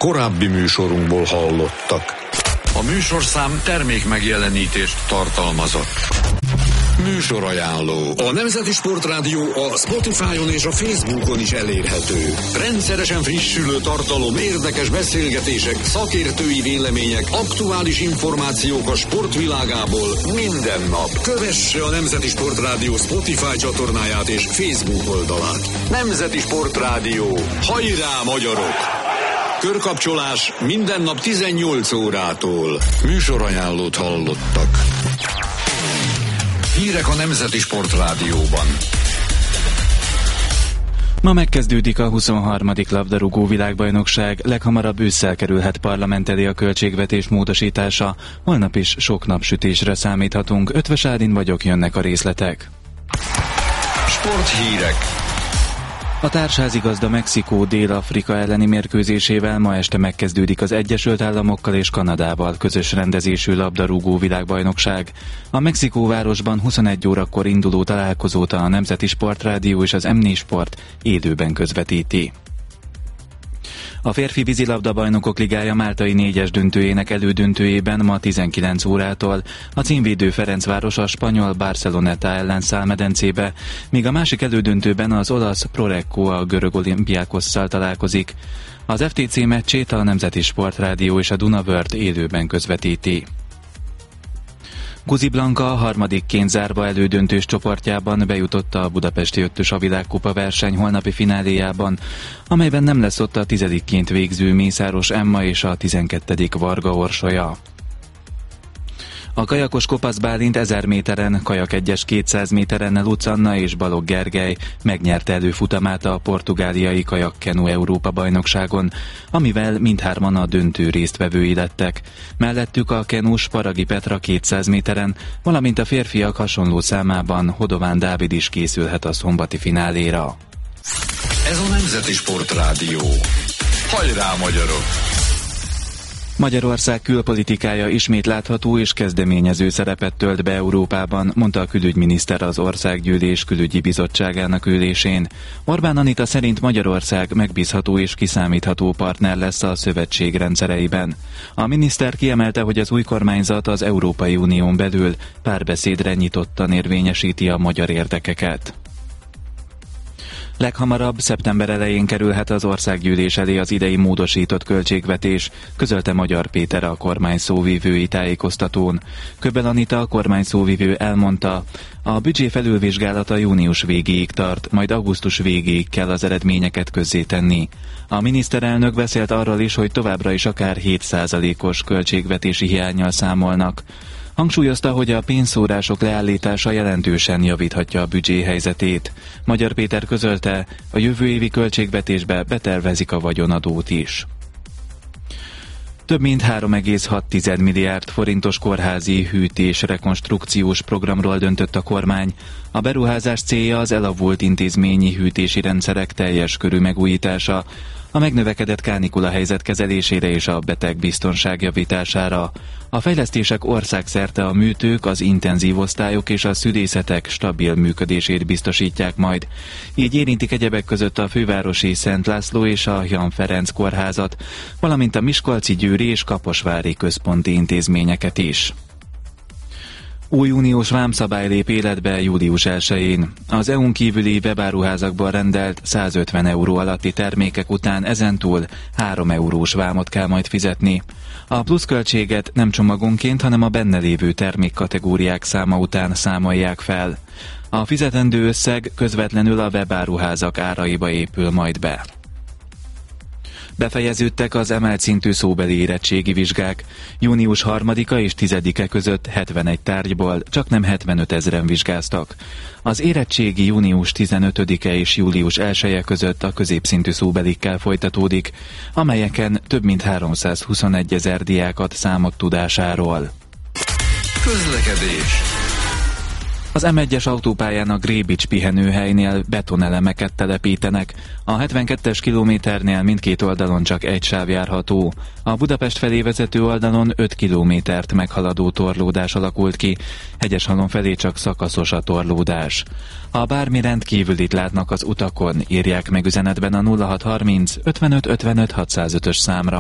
korábbi műsorunkból hallottak. A műsorszám termék megjelenítést tartalmazott. Műsorajánló. A Nemzeti Sportrádió a Spotify-on és a Facebookon is elérhető. Rendszeresen frissülő tartalom, érdekes beszélgetések, szakértői vélemények, aktuális információk a sportvilágából minden nap. Kövesse a Nemzeti Sportrádió Spotify csatornáját és Facebook oldalát. Nemzeti Sportrádió. Hajrá, magyarok! Körkapcsolás minden nap 18 órától. Műsorajánlót hallottak. Hírek a Nemzeti Sportrádióban. Ma megkezdődik a 23. labdarúgó világbajnokság, leghamarabb ősszel kerülhet parlament elé a költségvetés módosítása, holnap is sok napsütésre számíthatunk. Ötvös Ádin vagyok, jönnek a részletek. Sporthírek. A társházigazda Mexikó Dél-Afrika elleni mérkőzésével ma este megkezdődik az Egyesült Államokkal és Kanadával közös rendezésű labdarúgó világbajnokság. A Mexikóvárosban 21 órakor induló találkozót a Nemzeti Sportrádió és az M4 Sport élőben közvetíti. A férfi vízilabda bajnokok ligája máltai 4-es döntőjének elődöntőjében ma 19 órától a címvédő Ferencváros a spanyol Barceloneta ellen száll medencébe, míg a másik elődöntőben az olasz Prorecco a görög Olympiakosszal találkozik. Az FTC meccsét a Nemzeti Sportrádió és a Dunavört élőben közvetíti. Guzi Blanka a harmadikként zárva elődöntős csoportjában bejutott a budapesti ötös a világkupa verseny holnapi fináléjában, amelyben nem lesz ott a 10-ként végző Mészáros Emma és a 12. Varga Orsolya. A kajakos Kopasz Bálint 1000 méteren, kajak 1-es 200 méteren Lutz Anna és Balogh Gergely megnyerte előfutamát a portugáliai kajakkenu Európa-bajnokságon, amivel mindhárman a döntő résztvevői lettek. Mellettük a kenus Paragi Petra 200 méteren, valamint a férfiak hasonló számában Hodován Dávid is készülhet a szombati fináléra. Ez a Nemzeti Sportrádió. Hajrá, magyarok! Magyarország külpolitikája ismét látható és kezdeményező szerepet tölt be Európában, mondta a külügyminiszter az Országgyűlés külügyi bizottságának ülésén. Orbán Anita szerint Magyarország megbízható és kiszámítható partner lesz a szövetség rendszereiben. A miniszter kiemelte, hogy az új kormányzat az Európai Unión belül párbeszédre nyitottan érvényesíti a magyar érdekeket. Leghamarabb szeptember elején kerülhet az Országgyűlés elé az idei módosított költségvetés, közölte Magyar Péter a kormány szóvivői tájékoztatón. Köbbel Anita, a kormány szóvivő elmondta, a büdzsé felülvizsgálata június végéig tart, majd augusztus végéig kell az eredményeket közzétenni. A miniszterelnök beszélt arról is, hogy továbbra is akár 7%-os költségvetési hiánnyal számolnak. Hangsúlyozta, hogy a pénzszórások leállítása jelentősen javíthatja a büdzsé helyzetét. Magyar Péter közölte, a jövő évi költségvetésbe betervezik a vagyonadót is. Több mint 3,6 milliárd forintos kórházi hűtés rekonstrukciós programról döntött a kormány. A beruházás célja az elavult intézményi hűtési rendszerek teljes körű megújítása, a megnövekedett kánikula helyzet kezelésére és a betegbiztonság javítására. A fejlesztések országszerte a műtők, az intenzív osztályok és a szülészetek stabil működését biztosítják majd. Így érintik egyebek között a fővárosi Szent László és a Jan Ferenc kórházat, valamint a miskolci, győri és kaposvári központi intézményeket is. Új uniós vámszabály lép életbe július 1-én. Az EU-n kívüli webáruházakban rendelt 150 euró alatti termékek után ezentúl 3 eurós vámot kell majd fizetni. A pluszköltséget nem csomagonként, hanem a benne lévő termékkategóriák száma után számolják fel. A fizetendő összeg közvetlenül a webáruházak áraiba épül majd be. Befejeződtek az emelt szintű szóbeli érettségi vizsgák. Június 3-a és 10-e között 71 tárgyból csaknem 75 000-en vizsgáztak. Az érettségi június 15-e és július 1-e között a középszintű szóbelikkel folytatódik, amelyeken több mint 321 000 diák ad számot tudásáról. Közlekedés. Az M1-es autópályán a Grébics pihenőhelynél betonelemeket telepítenek. A 72-es kilométernél mindkét oldalon csak egy sáv járható. A Budapest felé vezető oldalon 5 kilométert meghaladó torlódás alakult ki, Hegyeshalom felé csak szakaszos a torlódás. Ha bármi rendkívülit látnak az utakon, írják meg üzenetben a 0630 55 55 605-ös számra.